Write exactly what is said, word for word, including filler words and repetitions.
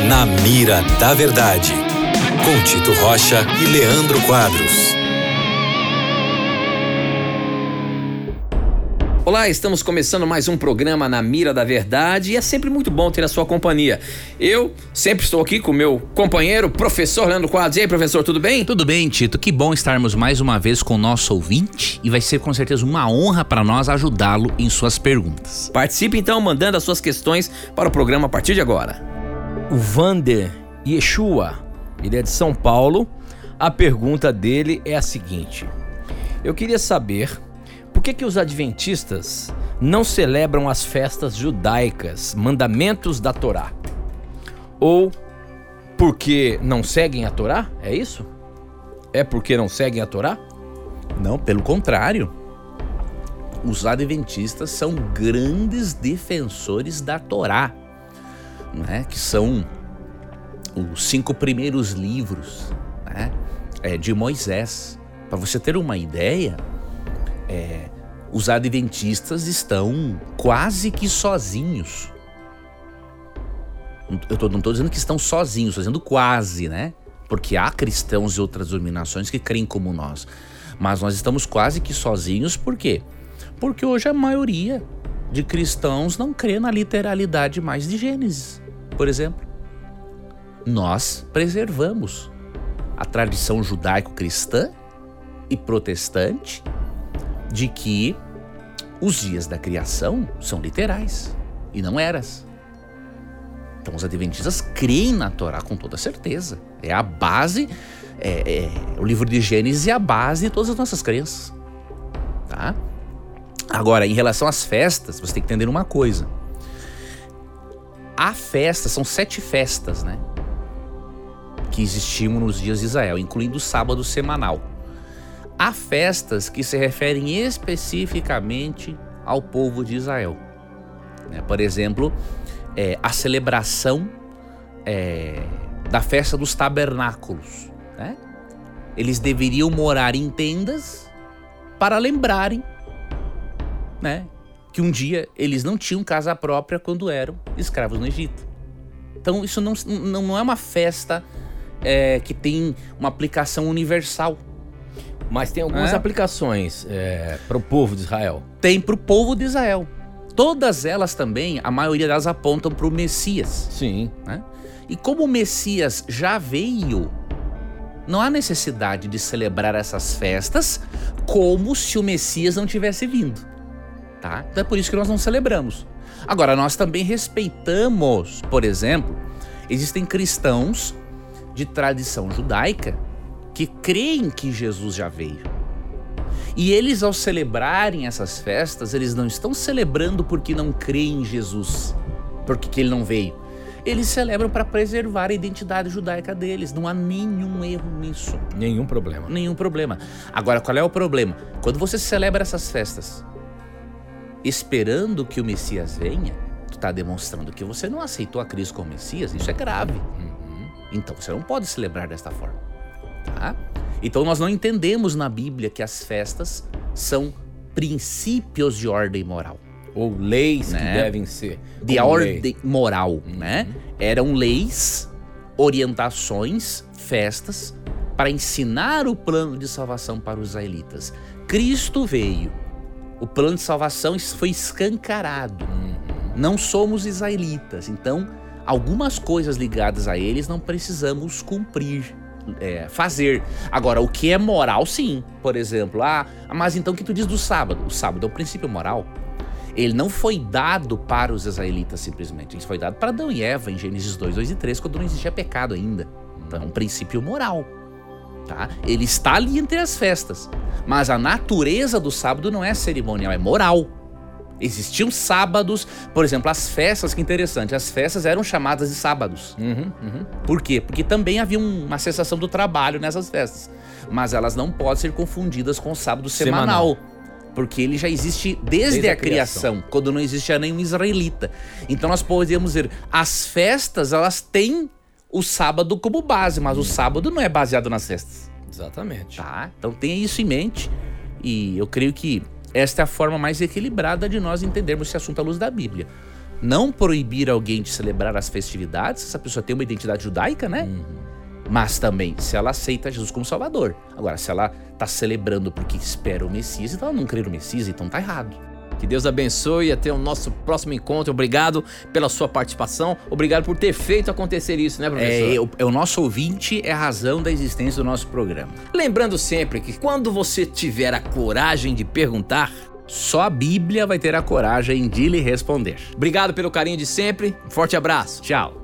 Na Mira da Verdade, com Tito Rocha e Leandro Quadros. Olá, estamos começando mais um programa Na Mira da Verdade e é sempre muito bom ter a sua companhia. Eu sempre estou aqui com o meu companheiro, professor Leandro Quadros. E aí, professor, tudo bem? Tudo bem, Tito. Que bom estarmos mais uma vez com o nosso ouvinte e vai ser com certeza uma honra para nós ajudá-lo em suas perguntas. Participe então mandando as suas questões para o programa a partir de agora. O Vander Yeshua, ele é de São Paulo. A pergunta dele é a seguinte: eu queria saber por que que os adventistas não celebram as festas judaicas, mandamentos da Torá? Ou porque não seguem a Torá? É isso? É porque não seguem a Torá? Não, pelo contrário. Os adventistas são grandes defensores da Torá, né? Que são os cinco primeiros livros, né? é, de Moisés. Para você ter uma ideia, É, os adventistas estão quase que sozinhos. Eu tô, não estou dizendo que estão sozinhos, estou dizendo quase, né? Porque há cristãos de outras denominações que creem como nós. Mas nós estamos quase que sozinhos, por quê? Porque hoje a maioria de cristãos não crê na literalidade mais de Gênesis, por exemplo. Nós preservamos a tradição judaico-cristã e protestante de que os dias da criação são literais e não eras. Então os adventistas creem na Torá com toda certeza. É a base, é, é, o livro de Gênesis é a base de todas as nossas crenças. Tá? Agora, em relação às festas, você tem que entender uma coisa. A festa, são sete festas, né, que existiam nos dias de Israel, incluindo o sábado semanal. Há festas que se referem especificamente ao povo de Israel. Né? Por exemplo, é, a celebração é, da festa dos tabernáculos. Né? Eles deveriam morar em tendas para lembrarem, né, que um dia eles não tinham casa própria quando eram escravos no Egito. Então isso não, não, não é uma festa é, que tem uma aplicação universal. Mas tem algumas é. aplicações é, para o povo de Israel. Tem para o povo de Israel. Todas elas também, a maioria delas apontam para o Messias. Sim. Né? E como o Messias já veio, não há necessidade de celebrar essas festas como se o Messias não tivesse vindo. Tá? Então é por isso que nós não celebramos. Agora, nós também respeitamos, por exemplo, existem cristãos de tradição judaica que creem que Jesus já veio. E eles, ao celebrarem essas festas, eles não estão celebrando porque não creem em Jesus, porque que ele não veio. Eles celebram para preservar a identidade judaica deles. Não há nenhum erro nisso. Nenhum problema. Nenhum problema. Agora, qual é o problema? Quando você celebra essas festas esperando que o Messias venha, tu está demonstrando que você não aceitou a Cristo como Messias. Isso é grave. Uhum. Então você não pode celebrar desta forma. Tá? Então nós não entendemos na Bíblia que as festas são princípios de ordem moral. Ou leis, né, que devem ser. De ordem lei. moral, Uhum. né? Eram leis, orientações, festas para ensinar o plano de salvação para os israelitas. Cristo veio. O plano de salvação foi escancarado. Uhum. Não somos israelitas, então algumas coisas ligadas a eles não precisamos cumprir. É, fazer. Agora, o que é moral, sim. Por exemplo, ah, mas então o que tu diz do sábado? O sábado é o princípio moral. Ele não foi dado para os israelitas simplesmente. Ele foi dado para Adão e Eva em Gênesis dois, dois e três, quando não existia pecado ainda. Então é um princípio moral. Tá? Ele está ali entre as festas. Mas a natureza do sábado não é cerimonial, é moral. Existiam sábados, por exemplo, as festas, que interessante, as festas eram chamadas de sábados. Uhum, uhum. Por quê? Porque também havia uma cessação do trabalho nessas festas. Mas elas não podem ser confundidas com o sábado semanal. semanal. Porque ele já existe desde, desde a, a criação, criação, quando não existia nenhum israelita. Então nós podemos dizer, as festas, elas têm o sábado como base, mas o sábado não é baseado nas festas. Exatamente. Tá? Então tenha isso em mente e eu creio que esta é a forma mais equilibrada de nós entendermos esse assunto à luz da Bíblia. Não proibir alguém de celebrar as festividades, se essa pessoa tem uma identidade judaica, né? Uhum. Mas também, se ela aceita Jesus como Salvador. Agora, se ela tá celebrando porque espera o Messias, então ela não crê no Messias, então tá errado. Que Deus abençoe e até o nosso próximo encontro. Obrigado pela sua participação. Obrigado por ter feito acontecer isso, né, professor? É, o, é, o nosso ouvinte é a razão da existência do nosso programa. Lembrando sempre que quando você tiver a coragem de perguntar, só a Bíblia vai ter a coragem de lhe responder. Obrigado pelo carinho de sempre. Um forte abraço. Tchau.